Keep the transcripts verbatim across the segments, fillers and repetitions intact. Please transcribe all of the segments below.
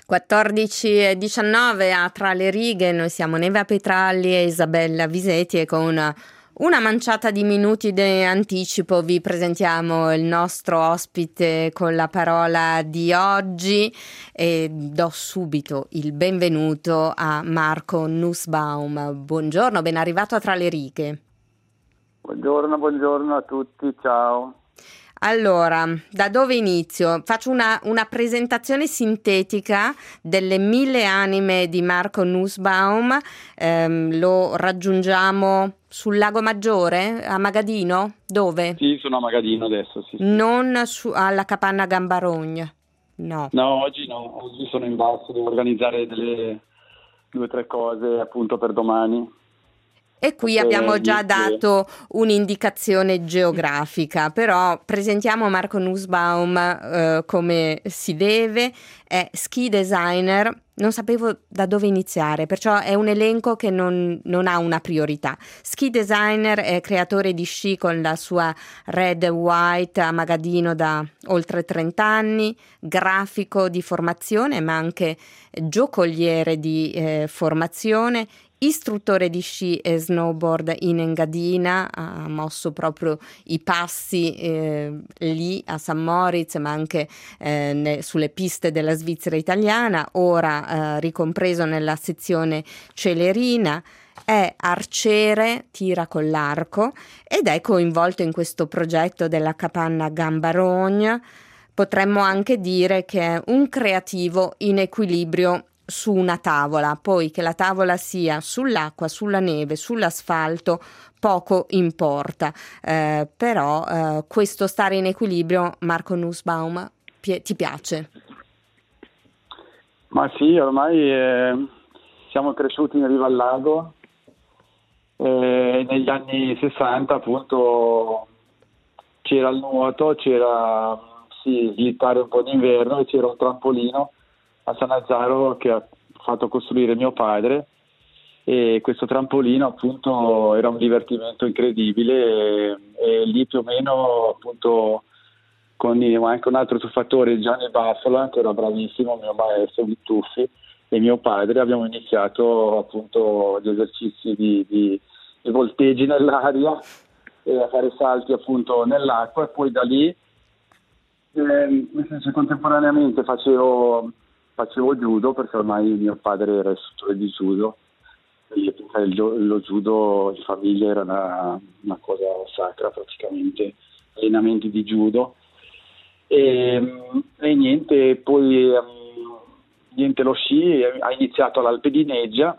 quattordici e diciannove a Tra le righe, noi siamo Neva Petralli e Isabella Viseti e con una, una manciata di minuti di anticipo vi presentiamo il nostro ospite con la parola di oggi e do subito il benvenuto a Marco Nussbaum. Buongiorno, ben arrivato a Tra le righe. Buongiorno, buongiorno a tutti, ciao. Allora, da dove inizio? Faccio una, una presentazione sintetica delle mille anime di Marco Nussbaum. Ehm, lo raggiungiamo sul Lago Maggiore, a Magadino? Dove? Sì, sono a Magadino adesso, sì. sì. Non su, alla Capanna Gambarogna, no. No, oggi no, oggi sono in basso, devo organizzare delle due o tre cose appunto per domani. E qui abbiamo già dato un'indicazione geografica, però presentiamo Marco Nussbaum eh, come si deve, è ski designer, non sapevo da dove iniziare, perciò è un elenco che non, non ha una priorità. Ski designer è creatore di sci con la sua Red White a Magadino da oltre trenta anni, grafico di formazione ma anche giocoliere di eh, formazione, istruttore di sci e snowboard in Engadina, ha mosso proprio i passi eh, lì a San Moritz ma anche eh, ne, sulle piste della Svizzera italiana, ora eh, ricompreso nella sezione celerina. È arciere, tira con l'arco ed è coinvolto in questo progetto della Capanna Gambarogna. Potremmo anche dire che è un creativo in equilibrio su una tavola, poi che la tavola sia sull'acqua, sulla neve, sull'asfalto, poco importa, eh, però eh, questo stare in equilibrio, Marco Nussbaum, pi- ti piace? Ma sì, ormai eh, siamo cresciuti in riva al lago, eh, negli anni sessanta appunto c'era il nuoto, c'era sì, slittare un po' d'inverno e c'era un trampolino a Sannazzaro che ha fatto costruire mio padre e questo trampolino appunto era un divertimento incredibile e, e lì più o meno appunto con anche un altro tuffatore, Gianni Bassola, che era bravissimo, mio maestro di tuffi, e mio padre abbiamo iniziato appunto gli esercizi di, di, di volteggi nell'aria e a fare salti appunto nell'acqua e poi da lì eh, nel senso, contemporaneamente facevo Facevo judo perché ormai mio padre era istruttore di judo e lo, lo judo in famiglia era una, una cosa sacra praticamente, allenamenti di judo e, e niente, poi um, niente lo sci ha iniziato all'Alpe di Neggia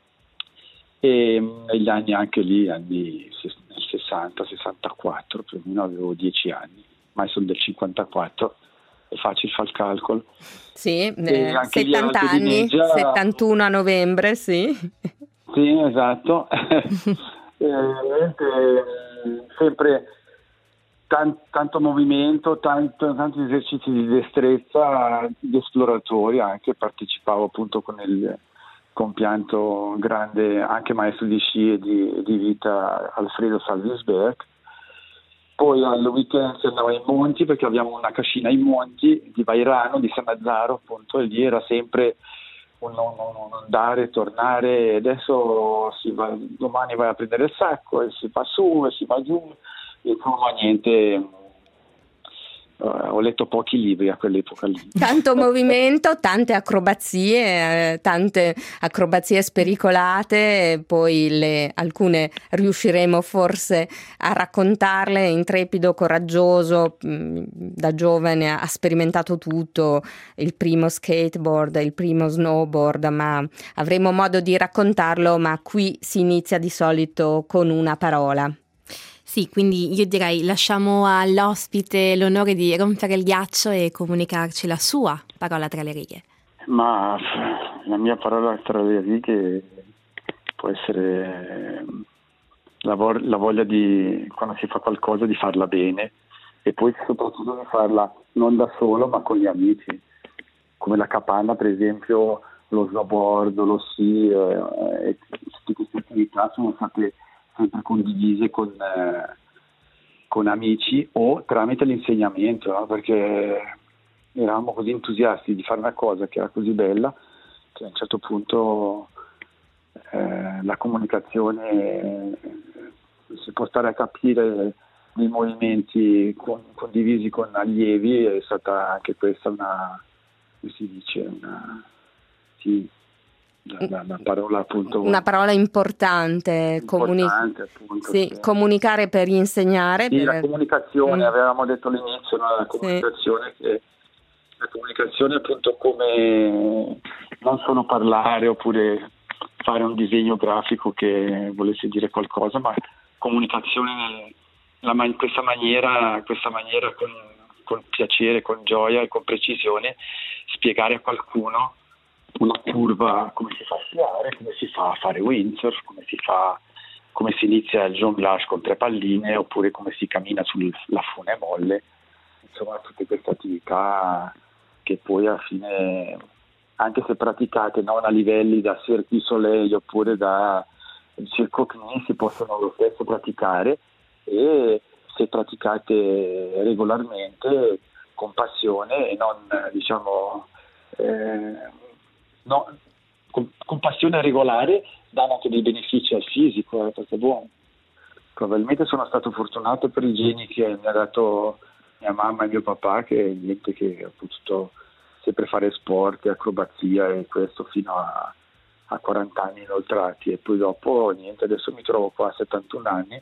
e negli anni anche lì, anni nel sessanta sessantaquattro più o meno avevo dieci anni, ma sono del cinquantaquattro. È facile far il calcolo. Sì, eh, settanta anni, Neggia, settantuno a novembre, sì. Sì, esatto. e, eh, sempre tan, tanto movimento, tanto, tanti esercizi di destrezza, di esploratori anche. Partecipavo appunto con il compianto grande, anche maestro di sci e di, di vita, Alfredo Salvisberg. Poi al weekend si andava in monti perché abbiamo una cascina in monti di Vairano, di Sannazzaro appunto, e lì era sempre un, un, un andare e tornare. Adesso si va, domani vai a prendere il sacco e si va su e si va giù e insomma niente. Uh, ho letto pochi libri a quell'epoca lì. Tanto movimento, tante acrobazie, eh, tante acrobazie spericolate, e poi le, alcune riusciremo forse a raccontarle. Intrepido, coraggioso, mh, da giovane ha sperimentato tutto, il primo skateboard, il primo snowboard, ma avremo modo di raccontarlo, ma qui si inizia di solito con una parola. Sì, quindi io direi lasciamo all'ospite l'onore di rompere il ghiaccio e comunicarci la sua parola tra le righe. Ma la mia parola tra le righe può essere la, vo- la voglia di, quando si fa qualcosa, di farla bene e poi soprattutto di farla non da solo ma con gli amici, come la Capanna per esempio, lo snowboard, lo sci eh, e tutte queste attività sono state sempre condivise con, eh, con amici o tramite l'insegnamento, no? Perché eravamo così entusiasti di fare una cosa che era così bella che a un certo punto eh, la comunicazione eh, si può stare a capire nei movimenti con, condivisi con allievi. È stata anche questa una, come si dice, una, sì, una, una parola appunto una parola importante, comuni- importante appunto, sì, sì. Comunicare per insegnare. Sì, per... la comunicazione, mm. avevamo detto all'inizio, no? La comunicazione sì. che la comunicazione appunto come non solo parlare oppure fare un disegno grafico che volesse dire qualcosa, ma comunicazione nel, la, in questa maniera, questa maniera con, con piacere, con gioia e con precisione, spiegare a qualcuno una curva, come si fa a sciare, come si fa a fare windsurf, come si fa, come si inizia il jonglage con tre palline, oppure come si cammina sulla fune molle, insomma tutte queste attività che poi alla fine, anche se praticate non a livelli da Cirque du Soleil oppure da Circo Knie, si possono lo stesso praticare, e se praticate regolarmente con passione e non diciamo eh, no, con, con passione regolare, danno anche dei benefici al fisico, eh, perché è buono. Probabilmente sono stato fortunato per i geni che mi ha dato mia mamma e mio papà, che niente, che ho potuto sempre fare sport, acrobazia e questo fino a, a quaranta anni inoltrati, e poi dopo niente, adesso mi trovo qua a settantuno anni,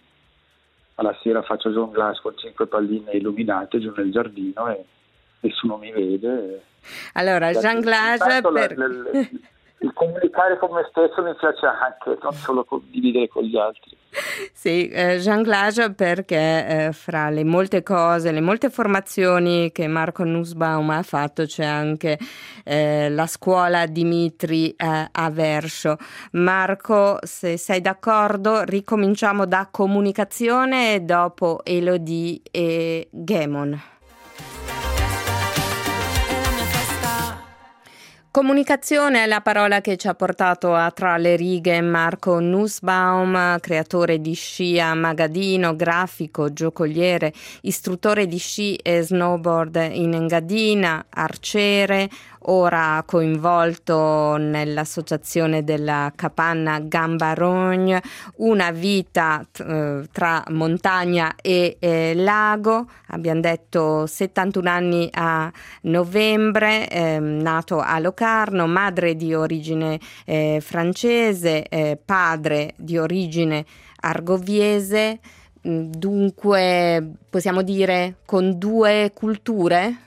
alla sera faccio jonglage con cinque palline illuminate giù nel giardino e nessuno mi vede. Allora, jonglage per... La, la, la, il comunicare con me stesso mi piace anche, non solo condividere con gli altri. Sì, eh, jonglage perché eh, fra le molte cose, le molte formazioni che Marco Nussbaum ha fatto c'è anche eh, la scuola Dimitri eh, a Verso. Marco, se sei d'accordo, ricominciamo da comunicazione e dopo Elodie e Gemon. Comunicazione è la parola che ci ha portato a Tra le righe Marco Nussbaum, creatore di sci a Magadino, grafico, giocoliere, istruttore di sci e snowboard in Engadina, arciere, ora coinvolto nell'associazione della Capanna Gambarogne, una vita eh, tra montagna e eh, lago. Abbiamo detto settantuno anni a novembre, eh, nato a Locarno, madre di origine eh, francese, eh, padre di origine argoviese, dunque possiamo dire con due culture?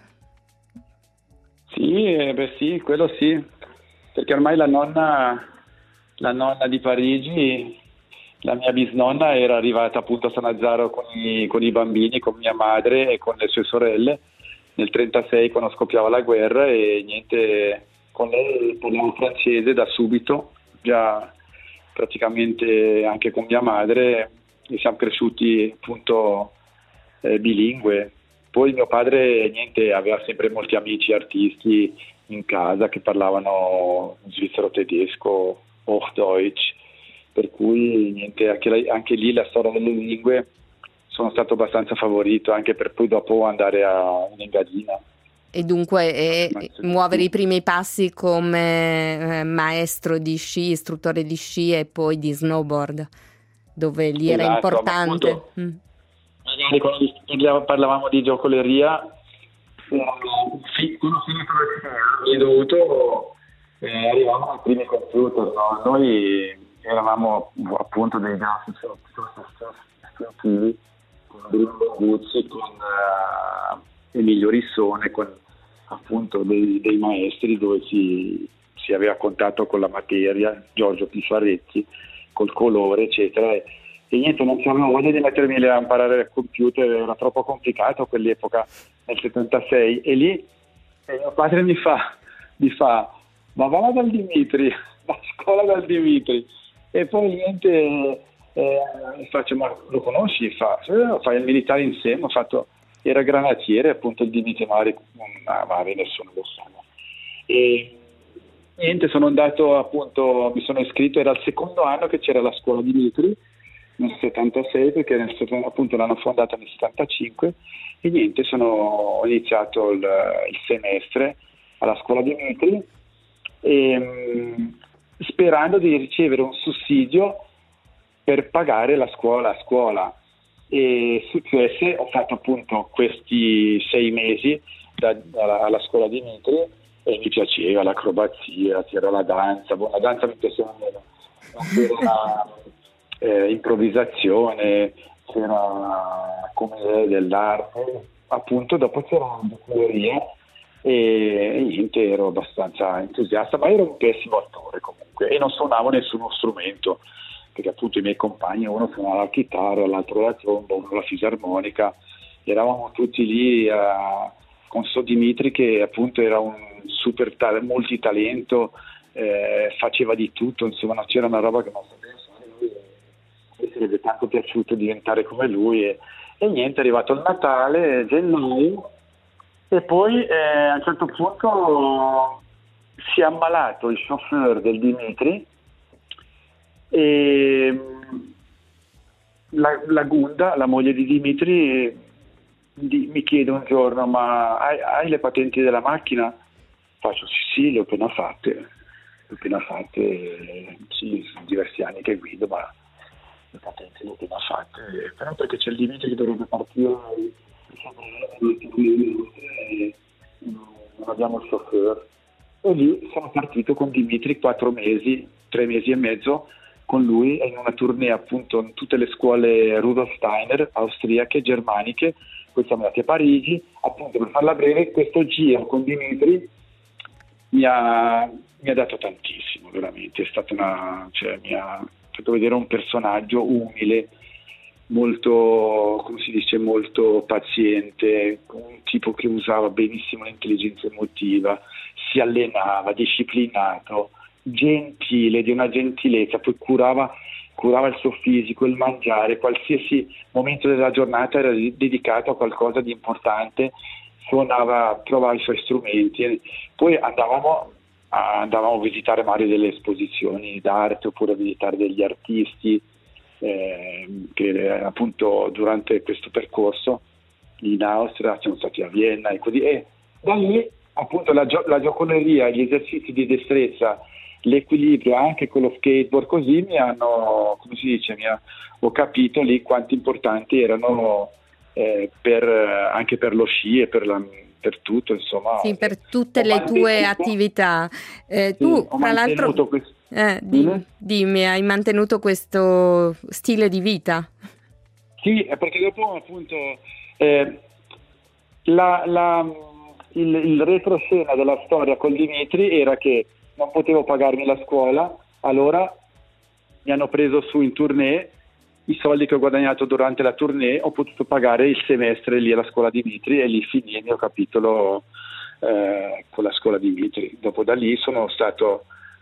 Sì, eh, beh sì, quello sì, perché ormai la nonna, la nonna di Parigi, la mia bisnonna, era arrivata appunto a Sannazzaro con i, con i bambini, con mia madre e con le sue sorelle nel trentasei, quando scoppiava la guerra, e niente, con lei parliamo francese da subito, già praticamente anche con mia madre, e siamo cresciuti appunto eh, bilingue. Poi mio padre niente, aveva sempre molti amici artisti in casa che parlavano svizzero tedesco, Hochdeutsch, per cui niente, anche, anche lì la storia delle lingue sono stato abbastanza favorito, anche per poi dopo andare a in Engadina. E dunque eh, muovere i primi passi come eh, maestro di sci, istruttore di sci e poi di snowboard, dove lì era esatto, importante. Appunto, mm. Magari quando parlavamo di giocoleria, sì, quando ho dovuto eh, arrivavamo ai primi computer, no? Noi eravamo appunto dei grafici istintivi con Bruno Guzzi, con uh, Emilio Rissone, con appunto dei, dei maestri dove si, si aveva contatto con la materia, Giorgio Pifaretti, col colore eccetera, e, e niente, non avevo voglia di mettermi lì a imparare il computer, era troppo complicato a quell'epoca, nel settantasei, e lì e mio padre mi fa mi fa ma va dal Dimitri, la scuola dal Dimitri, e poi niente, eh, faccio, ma lo conosci? Fa, fai il militare insieme, ho fatto, era granatiere appunto il Dimitri, magari, magari nessuno lo sa, e niente, sono andato appunto, mi sono iscritto, era il secondo anno che c'era la scuola Dimitri, nel settantasei, perché nel, appunto l'hanno fondata nel settantacinque, e niente, sono, ho iniziato il, il semestre alla scuola di Mitri, e, mh, sperando di ricevere un sussidio per pagare la scuola a scuola. E successe, ho fatto appunto questi sei mesi da, da, alla scuola di Mitri, e mi piaceva l'acrobazia, c'era la danza, boh, la danza mi piaceva meno, c'era eh, improvvisazione, c'era commedia dell'arte, appunto. Dopo c'era una teoria, e, e niente, ero abbastanza entusiasta, ma ero un pessimo attore comunque, e non suonavo nessuno strumento, perché appunto i miei compagni, uno suonava la chitarra, l'altro la tromba, uno la fisarmonica, eravamo tutti lì a, con Sto Dimitri, che appunto era un super ta- multitalento, eh, faceva di tutto, insomma non c'era una roba che non sapeva fare. Mi sarebbe tanto piaciuto diventare come lui, e, e niente, è arrivato il Natale, gennaio, e poi eh, a un certo punto si è ammalato il chauffeur del Dimitri, e la, la Gunda, la moglie di Dimitri, di, mi chiede un giorno: ma hai, hai le patenti della macchina? Faccio sì, sì, le ho appena fatte, le ho appena fatte, sì, sono diversi anni che guido, ma le patenti le ho appena fatte, però perché c'è il Dimitri che dovrebbe partire, e non abbiamo il chauffeur. E lì sono partito con Dimitri quattro mesi, tre mesi e mezzo, con lui in una tournée appunto in tutte le scuole Rudolf Steiner, austriache, germaniche. Poi siamo andati a Parigi, appunto, per farla breve. Questo giro con Dimitri mi ha, mi ha dato tantissimo, veramente. È stata una, cioè, mi ha fatto vedere un personaggio umile, molto, come si dice, molto paziente, un tipo che usava benissimo l'intelligenza emotiva, si allenava, disciplinato, gentile, di una gentilezza, poi curava, curava il suo fisico, il mangiare, qualsiasi momento della giornata era dedicato a qualcosa di importante, suonava, provava i suoi strumenti. Poi andavamo a, andavamo a visitare magari delle esposizioni d'arte, oppure a visitare degli artisti, eh, che appunto durante questo percorso in Austria siamo stati a Vienna e così, e da lì appunto la, gio- la gioconeria, gli esercizi di destrezza, l'equilibrio anche con lo skateboard, così mi hanno, come si dice, mi ha, ho capito lì quanto importanti erano, eh, per, anche per lo sci e per, la, per tutto, insomma. Sì, per tutte le tue attività. Eh, sì, tu, ho tra l'altro, questo... eh, dimmi, dimmi, hai mantenuto questo stile di vita? Sì, perché dopo appunto eh, la, la, il, il retroscena della storia con Dimitri era che non potevo pagarmi la scuola, allora mi hanno preso su in tournée, i soldi che ho guadagnato durante la tournée ho potuto pagare il semestre lì alla scuola Dimitri, e lì finì il mio capitolo eh, con la scuola Dimitri. Dopo da lì sono stato,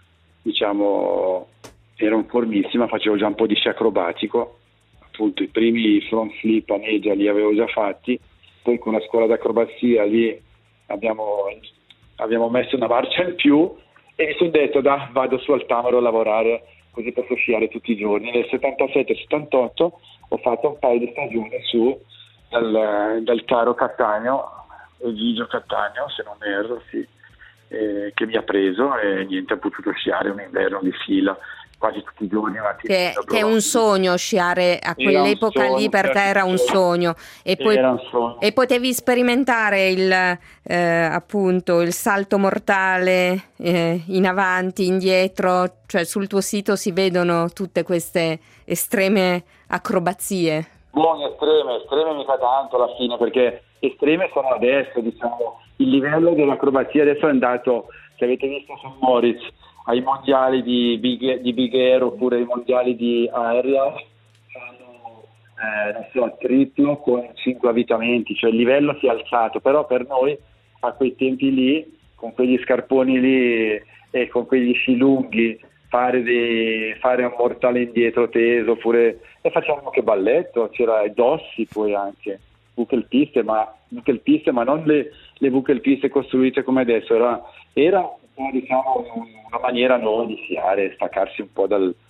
diciamo, ero in formissima, facevo già un po' di sci acrobatico, appunto i primi front flip a Megia li avevo già fatti, poi con la scuola d'acrobazia lì abbiamo, abbiamo messo una marcia in più, e mi sono detto: da, vado su al Tamaro a lavorare, così posso sciare tutti i giorni. Nel settantasette settantotto ho fatto un paio di stagioni su dal, dal caro Cattaneo, Egidio Cattaneo se non erro, sì, eh, che mi ha preso, e niente, ho potuto sciare un inverno di fila quasi tutti i giorni. Che, che è un sogno sciare a quell'epoca sogno, lì, per te era un sogno, e poi un sogno. E potevi sperimentare il eh, appunto il salto mortale eh, in avanti, indietro, cioè sul tuo sito si vedono tutte queste estreme acrobazie. Buone, estreme, estreme mica tanto alla fine, perché estreme sono adesso, diciamo, il livello dell'acrobazia adesso è andato, se avete visto su Moritz, ai mondiali di Big, di Big Air, oppure ai mondiali di aerea, fanno eh, non so, triplo con cinque avvitamenti, cioè il livello si è alzato, però per noi a quei tempi lì, con quegli scarponi lì e con quegli sci lunghi, fare, dei, fare un mortale indietro teso, oppure, e facciamo che balletto, c'era i dossi, poi anche buchelpiste, ma buchelpiste, ma non le, le buchelpiste costruite come adesso, era, era diciamo una maniera nuova di sciare, staccarsi un po' dal,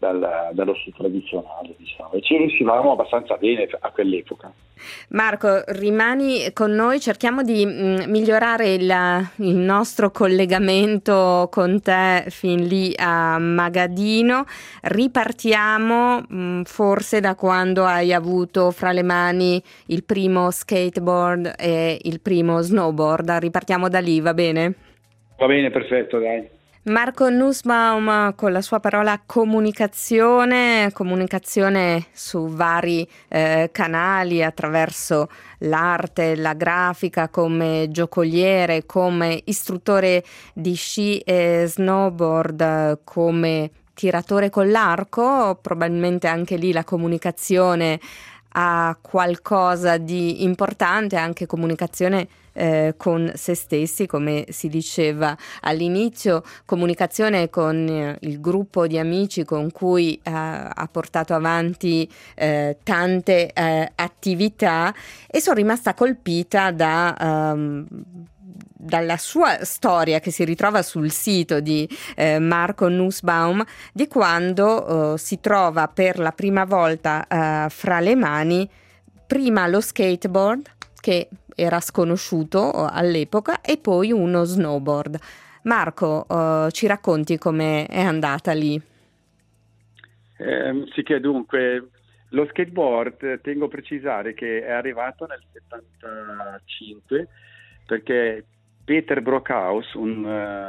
dal, dallo sci tradizionale, diciamo, e ci riuscivamo abbastanza bene a quell'epoca. Marco, rimani con noi, cerchiamo di mh, migliorare il, il nostro collegamento con te fin lì a Magadino. Ripartiamo mh, forse da quando hai avuto fra le mani il primo skateboard e il primo snowboard. Ripartiamo da lì, va bene? Va bene, perfetto, dai. Marco Nussbaum con la sua parola comunicazione, comunicazione su vari eh, canali attraverso l'arte, la grafica, come giocoliere, come istruttore di sci e snowboard, come tiratore con l'arco. Probabilmente anche lì la comunicazione ha qualcosa di importante, anche comunicazione eh, con se stessi, come si diceva all'inizio, comunicazione con eh, il gruppo di amici con cui eh, ha portato avanti eh, tante eh, attività, e sono rimasta colpita da um, dalla sua storia, che si ritrova sul sito di eh, Marco Nussbaum, di quando eh, si trova per la prima volta eh, fra le mani prima lo skateboard, che era sconosciuto all'epoca, e poi uno snowboard. Marco, eh, ci racconti come è andata lì? Eh, sì, che dunque lo skateboard, tengo a precisare che è arrivato nel settantacinque, perché Peter Brockhaus, un,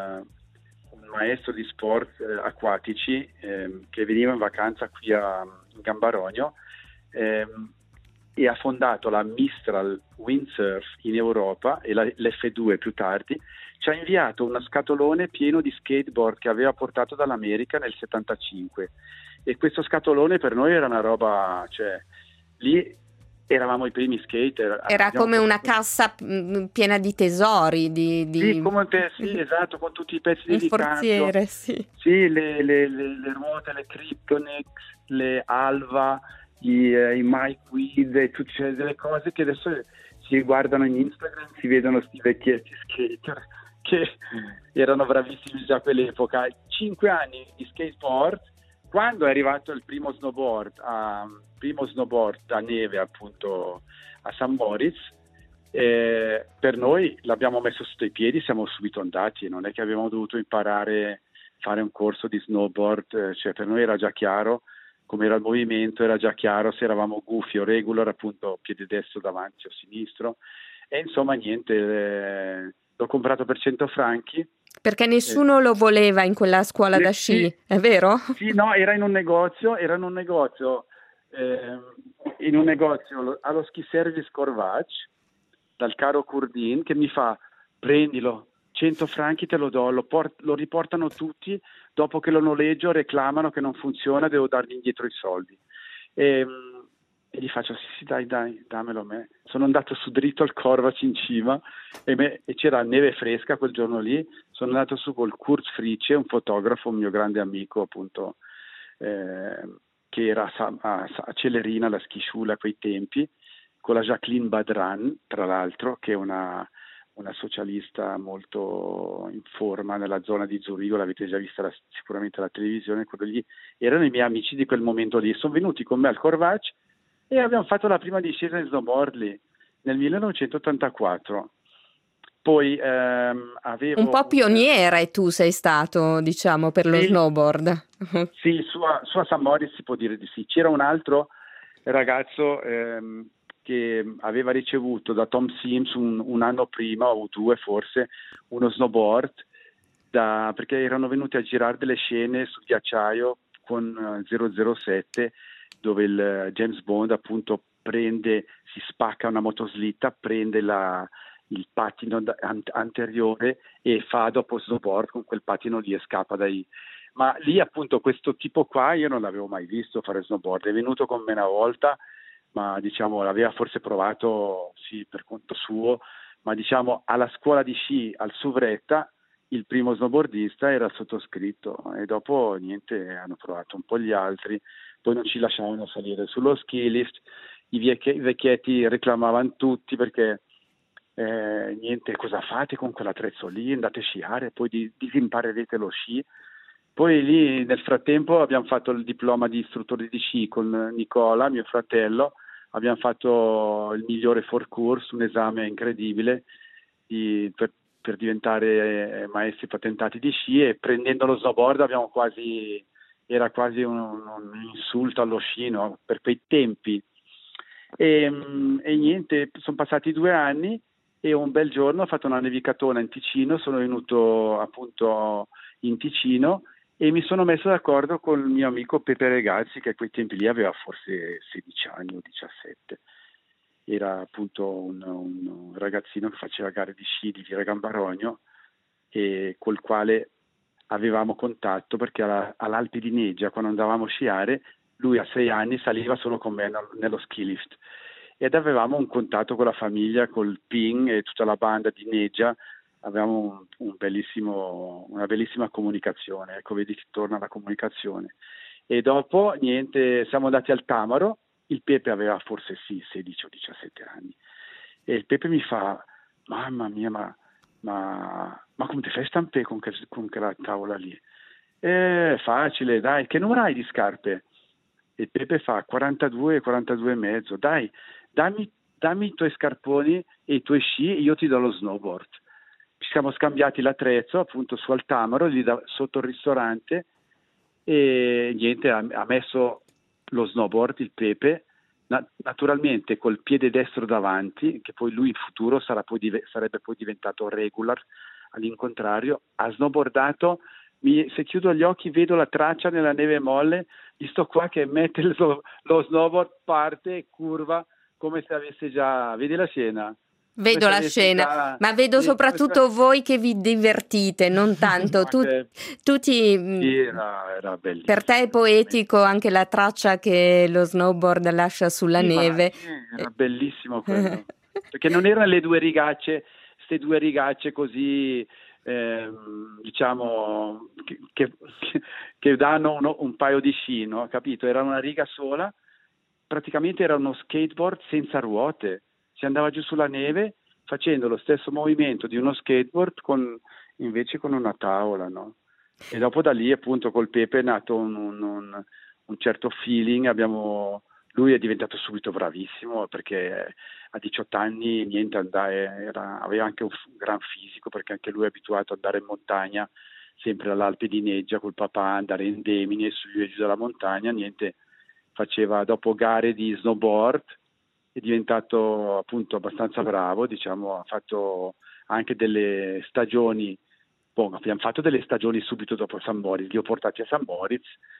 uh, un maestro di sport uh, acquatici eh, che veniva in vacanza qui a Gambarogno, eh, e ha fondato la Mistral Windsurf in Europa e la, l'F due più tardi, ci ha inviato uno scatolone pieno di skateboard che aveva portato dall'America nel settantacinque, e questo scatolone per noi era una roba, cioè lì eravamo i primi skater. Era come una cassa mh, piena di tesori. Di, di... Sì, come te, sì, esatto, con tutti i pezzi di ricambio. Un forziere, sì. Sì, le, le, le, le ruote, le Kryptonix, le Alva, i, eh, i Mike Weed, e tutte cioè, delle cose che adesso si guardano in Instagram, si vedono sti vecchietti skater che erano bravissimi già a quell'epoca. Cinque anni di skateboard. Quando è arrivato il primo snowboard, a, primo snowboard da neve appunto a San Moritz, eh, per noi l'abbiamo messo sotto i piedi, siamo subito andati, non è che abbiamo dovuto imparare a fare un corso di snowboard, cioè per noi era già chiaro come era il movimento, era già chiaro se eravamo goofy o regular, appunto piede destro davanti o sinistro, e insomma niente, eh, l'ho comprato per cento franchi. Perché nessuno eh, lo voleva in quella scuola da sci, sì, è vero? Sì, no, era in un negozio, era in un negozio, eh, in un negozio allo Ski Service Corvac, dal caro Curdin, che mi fa, prendilo, cento franchi te lo do, lo, port- lo riportano tutti, dopo che lo noleggio reclamano che non funziona, devo dargli indietro i soldi. E, e gli faccio, sì, sì, dai, dai, dammelo a me. Sono andato su dritto al Corvac in cima, e, me, e c'era neve fresca quel giorno lì. Sono andato su col Kurt Frice, un fotografo, un mio grande amico appunto, eh, che era a, a, a Celerina, la Schisciula a quei tempi, con la Jacqueline Badran, tra l'altro, che è una, una socialista molto in forma nella zona di Zurigo, l'avete già vista la, sicuramente alla televisione, quello lì. Erano i miei amici di quel momento lì, sono venuti con me al Corvac e abbiamo fatto la prima discesa in snowboard lì, nel millenovecentottantaquattro. Poi ehm, avevo... Un po' pioniere tu sei stato, diciamo, per lo sì, snowboard. Sì, su a, su a San Moritz si può dire di sì. C'era un altro ragazzo ehm, che aveva ricevuto da Tom Sims un, un anno prima, o due forse, uno snowboard, da, perché erano venuti a girare delle scene sul ghiacciaio con uh, zero zero sette, dove il uh, James Bond appunto prende, si spacca una motoslitta, prende la... il pattino anteriore e fa dopo snowboard con quel pattino lì e scappa dai... Ma lì appunto questo tipo qua io non l'avevo mai visto fare snowboard, è venuto con me una volta, ma diciamo l'aveva forse provato sì per conto suo, ma diciamo alla scuola di sci al Suvretta il primo snowboardista era il sottoscritto, e dopo niente, hanno provato un po' gli altri, poi non ci lasciavano salire sullo ski lift, i vecchi, vecchietti reclamavano tutti perché Eh, niente, cosa fate con quell'attrezzo lì? Andate a sciare, poi di, disimparerete lo sci. Poi lì nel frattempo abbiamo fatto il diploma di istruttore di sci con Nicola, mio fratello, abbiamo fatto il migliore for course, un esame incredibile di, per, per diventare maestri patentati di sci, e prendendo lo snowboard abbiamo quasi, era quasi un, un insulto allo sci, no? Per quei tempi. E, e niente, sono passati due anni e un bel giorno ho fatto una nevicatona in Ticino, sono venuto appunto in Ticino e mi sono messo d'accordo con il mio amico Pepe Regazzi, che a quei tempi lì aveva forse sedici anni o diciassette. Era appunto un, un ragazzino che faceva gare di sci di Via Gambarogno e col quale avevamo contatto, perché alla, all'Alpi di Neggia, quando andavamo a sciare, lui a sei anni saliva solo con me nello ski lift ed avevamo un contatto con la famiglia, col Ping e tutta la banda di Neggia. Avevamo un, un bellissimo, una bellissima comunicazione, ecco, vedi che torna la comunicazione. E dopo, niente, siamo andati al Tamaro, il Pepe aveva forse sì, sedici o diciassette anni, e il Pepe mi fa, mamma mia, ma, ma, ma come ti fai stampare con, che, con quella tavola lì? È facile, dai, che numero hai di scarpe? E il Pepe fa quarantadue, quarantadue e mezzo, dai, dammi, dammi i tuoi scarponi e i tuoi sci e io ti do lo snowboard. Ci siamo scambiati l'attrezzo appunto su Altamaro, lì da, sotto il ristorante, e niente, ha, ha messo lo snowboard, il Pepe, na- naturalmente col piede destro davanti, che poi lui in futuro sarà poi div- sarebbe poi diventato regular, all'incontrario, ha snowboardato, mi, se chiudo gli occhi vedo la traccia nella neve molle, di sto qua che mette lo, lo snowboard, parte e curva come se avesse già, vedi la scena? Vedo la scena, già, ma vedo sì, soprattutto se... voi che vi divertite, non tanto. tu, che... tu ti... sì, era, era bellissimo. Per te è poetico anche la traccia che lo snowboard lascia sulla sì, neve. Sì, era bellissimo quello. Perché non erano le due rigacce, queste due rigacce così, eh, diciamo, che, che, che danno uno, un paio di sci, no? Capito? Era una riga sola, praticamente era uno skateboard senza ruote. Si andava giù sulla neve facendo lo stesso movimento di uno skateboard con, invece con una tavola, no? E dopo da lì appunto col Pepe è nato un, un, un, un certo feeling, abbiamo, lui è diventato subito bravissimo perché a diciotto anni niente, andare, era, aveva anche un gran fisico perché anche lui è abituato ad andare in montagna, sempre all'Alpe di Neggia col papà, andare in Demini e su e giù dalla montagna, niente, faceva dopo gare di snowboard, è diventato appunto abbastanza bravo, diciamo, ha fatto anche delle stagioni, bon, abbiamo fatto delle stagioni subito dopo San Moritz, li ho portati a San Moritz,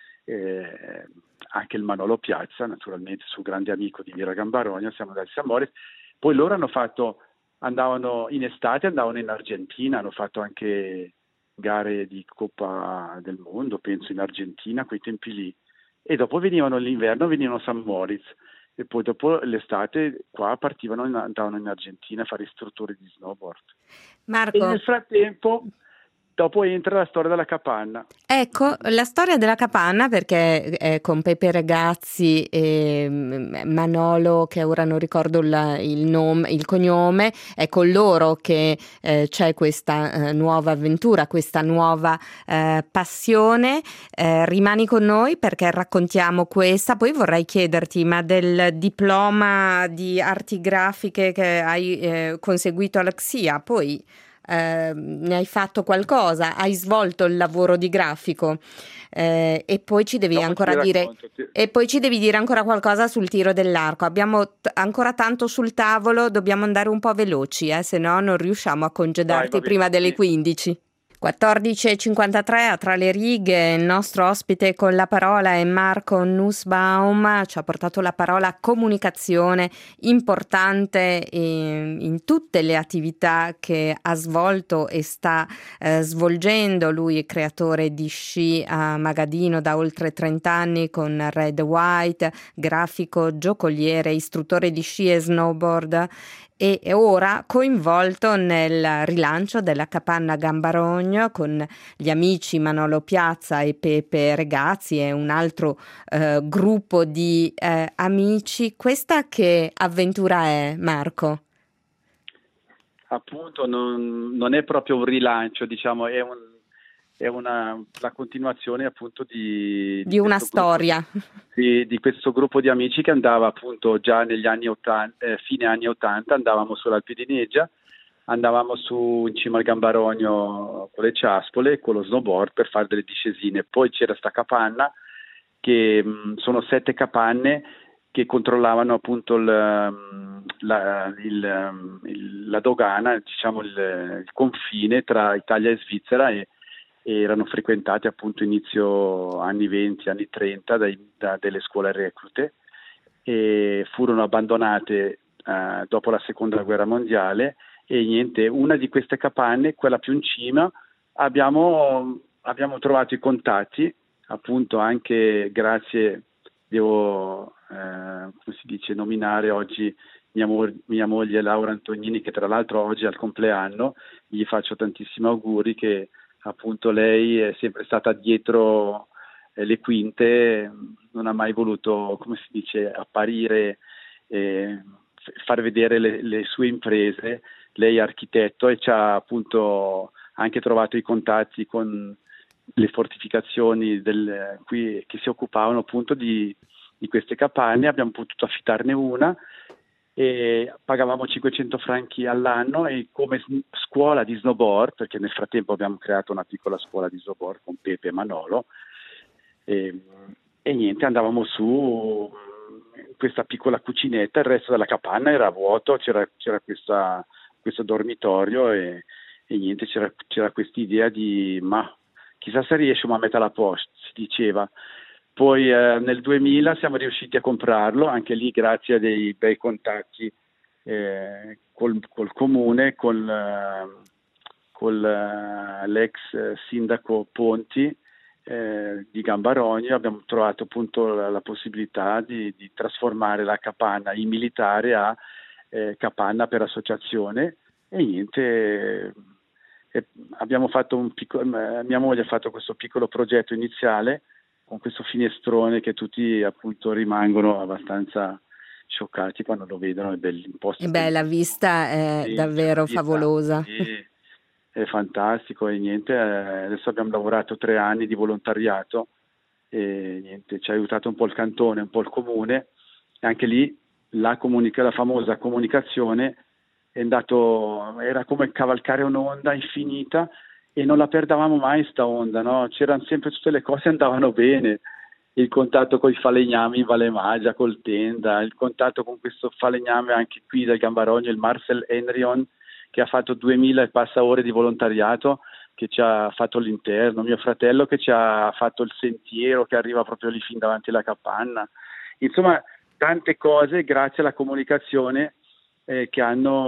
eh, anche il Manolo Piazza, naturalmente, suo grande amico di Via Gambarogna, siamo andati a San Moritz, poi loro hanno fatto, andavano in estate, andavano in Argentina, hanno fatto anche gare di Coppa del Mondo, penso in Argentina, a quei tempi lì, e dopo venivano l'inverno, venivano a San Moritz, e poi dopo l'estate qua partivano, in, andavano in Argentina a fare istruttori di snowboard. Marco. E nel frattempo dopo entra la storia della capanna. Ecco, la storia della capanna, perché è con Pepe Regazzi e Manolo, che ora non ricordo il, il nome, il cognome, è con loro che eh, c'è questa eh, nuova avventura, questa nuova eh, passione. Eh, rimani con noi perché raccontiamo questa. Poi vorrei chiederti, ma del diploma di arti grafiche che hai eh, conseguito alla X I A, poi Eh, ne hai fatto qualcosa, hai svolto il lavoro di grafico eh, e poi ci devi Dopo ancora dire racconto, ti... e poi ci devi dire ancora qualcosa sul tiro dell'arco. Abbiamo t- ancora tanto sul tavolo, dobbiamo andare un po' veloci, eh, se no non riusciamo a congedarti Vai, prima delle quindici. quattordici e cinquantatré a Tra le righe, il nostro ospite con la parola è Marco Nussbaum, ci ha portato la parola comunicazione, importante in, in tutte le attività che ha svolto e sta eh, svolgendo. Lui è creatore di sci a Magadino da oltre trenta anni con Red White, grafico, giocoliere, istruttore di sci e snowboard, e ora coinvolto nel rilancio della Capanna Gambarogno con gli amici Manolo Piazza e Pepe Regazzi e un altro eh, gruppo di eh, amici. Questa che avventura è, Marco? Appunto non, non è proprio un rilancio, diciamo, è un, è una, la continuazione appunto di, di, di una storia. Gruppo, di, di questo gruppo di amici che andava appunto già negli anni ottanta, eh, fine anni ottanta, andavamo sull'Alpi di Neggia, andavamo su in cima al Gambarogno con le ciaspole, con lo snowboard per fare delle discesine. Poi c'era sta capanna, che mh, sono sette capanne che controllavano appunto il, la, il, il, la dogana, diciamo il, il confine tra Italia e Svizzera, e, e erano frequentate appunto inizio anni venti, anni trenta dai, da delle scuole reclute, e furono abbandonate eh, dopo la seconda guerra mondiale. E niente, una di queste capanne, quella più in cima, abbiamo, abbiamo trovato i contatti, appunto anche grazie, devo eh, come si dice, nominare oggi mia, mo- mia moglie Laura Antonini, che tra l'altro oggi è al compleanno, gli faccio tantissimi auguri, che appunto lei è sempre stata dietro eh, le quinte, non ha mai voluto, come si dice, apparire, eh, far vedere le, le sue imprese. Lei è architetto e ci ha appunto anche trovato i contatti con le fortificazioni del, qui, che si occupavano appunto di, di queste capanne. Abbiamo potuto affittarne una e pagavamo cinquecento franchi all'anno, e come scuola di snowboard, perché nel frattempo abbiamo creato una piccola scuola di snowboard con Pepe e Manolo, e, e niente, andavamo su in questa piccola cucinetta, il resto della capanna era vuoto, c'era, c'era questa questo dormitorio, e, e niente, c'era, c'era quest'idea di ma chissà se riesco a mettere la posta, si diceva. Poi eh, nel duemila siamo riusciti a comprarlo, anche lì grazie a dei bei contatti eh, col, col comune, col, eh, col eh, l'ex sindaco Ponti eh, di Gambarogno. Abbiamo trovato appunto la, la possibilità di, di trasformare la capanna in militare a Eh, capanna per associazione, e niente, eh, abbiamo fatto un piccolo, eh, mia moglie ha fatto questo piccolo progetto iniziale con questo finestrone che tutti appunto rimangono abbastanza scioccati quando lo vedono. È bello, un posto E beh, la vista è sì, davvero vista, favolosa. sì, è fantastico. E niente, eh, adesso abbiamo lavorato tre anni di volontariato, e niente, ci ha aiutato un po' il cantone, un po' il comune, e anche lì la, comunica, la famosa comunicazione è andato, era come cavalcare un'onda infinita, e non la perdavamo mai sta onda, no? C'erano sempre tutte le cose, andavano bene, il contatto con i falegnami in Valle Maggia, col Tenda, il contatto con questo falegname anche qui del Gambarogno, il Marcel Henrion, che ha fatto duemila e passa ore di volontariato, che ci ha fatto l'interno, mio fratello che ci ha fatto il sentiero che arriva proprio lì fin davanti alla capanna. Insomma, tante cose grazie alla comunicazione eh, che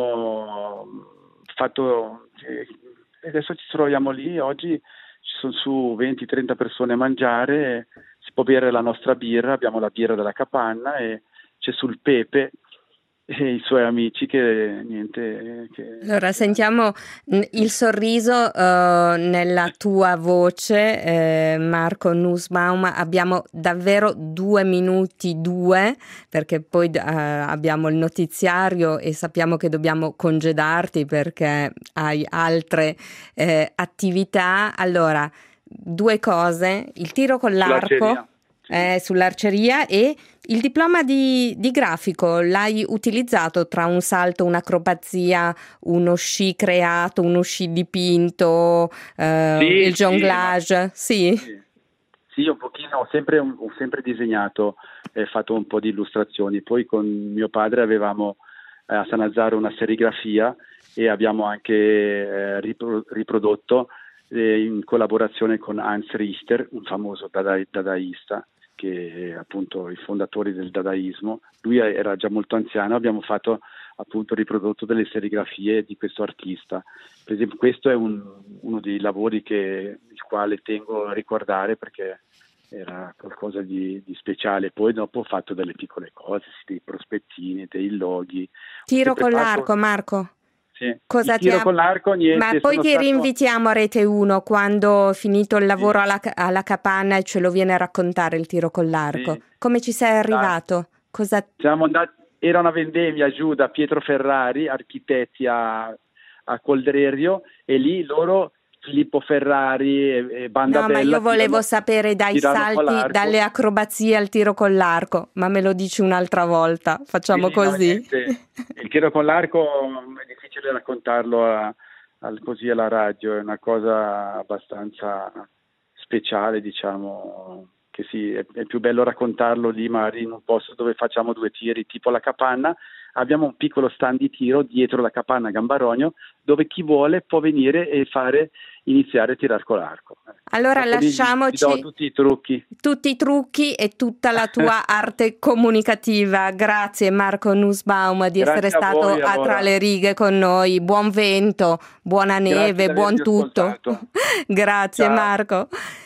hanno fatto. Eh, adesso ci troviamo lì, oggi ci sono su venti trenta persone a mangiare, si può bere la nostra birra, abbiamo la birra della capanna, e c'è sul Pepe e i suoi amici che niente. Che, allora sentiamo il sorriso uh, nella tua voce, eh, Marco Nussbaum. Abbiamo davvero due minuti due, perché poi uh, abbiamo il notiziario e sappiamo che dobbiamo congedarti perché hai altre eh, attività. Allora, due cose: il tiro con l'arco. Eh, sull'arceria, e il diploma di, di grafico l'hai utilizzato tra un salto, un'acrobazia, uno sci creato, uno sci dipinto, eh, sì, il jonglage, sì, sì. Sì, un pochino, ho sempre, ho sempre disegnato e fatto un po' di illustrazioni. Poi con mio padre avevamo eh, a Sannazzaro una serigrafia, e abbiamo anche eh, ripro- riprodotto eh, in collaborazione con Hans Richter, un famoso dada- dadaista, che è appunto i fondatori del dadaismo. Lui era già molto anziano, abbiamo fatto appunto riprodotto delle serigrafie di questo artista. Per esempio, questo è un, uno dei lavori che il quale tengo a ricordare, perché era qualcosa di, di speciale. Poi dopo ho fatto delle piccole cose, dei prospettini, dei loghi. Tiro con fatto... l'arco, Marco. Sì. Cosa tiro ti ha... con l'arco, niente. Ma poi sono ti stato... rinvitiamo a Rete uno quando finito il lavoro sì. alla, alla capanna, e ce lo viene a raccontare il tiro con l'arco. Sì. Come ci sei arrivato? Cosa... Siamo andati, era una vendemmia giù da Pietro Ferrari, architetti a, a Coldrerio, e lì loro Filippo Ferrari e, e Banda No, Bella. ma io volevo tirano, sapere dai salti, dalle acrobazie al tiro con l'arco, ma me lo dici un'altra volta, facciamo sì, no, così. niente. Il tiro con l'arco è difficile raccontarlo a, al, così alla radio, è una cosa abbastanza speciale, diciamo, che sì, è, è più bello raccontarlo lì magari in un posto dove facciamo due tiri, tipo la Capanna. Abbiamo un piccolo stand di tiro dietro la Capanna Gambarogno, dove chi vuole può venire e fare iniziare a tirar con l'arco. Allora Dopo lasciamoci ti do tutti i trucchi. Tutti i trucchi e tutta la tua arte comunicativa. Grazie Marco Nussbaum di Grazie essere a stato voi, a allora. Tra le righe con noi. Buon vento, buona neve, Grazie di buon avermi tutto. ascoltato. Grazie Ciao. Marco.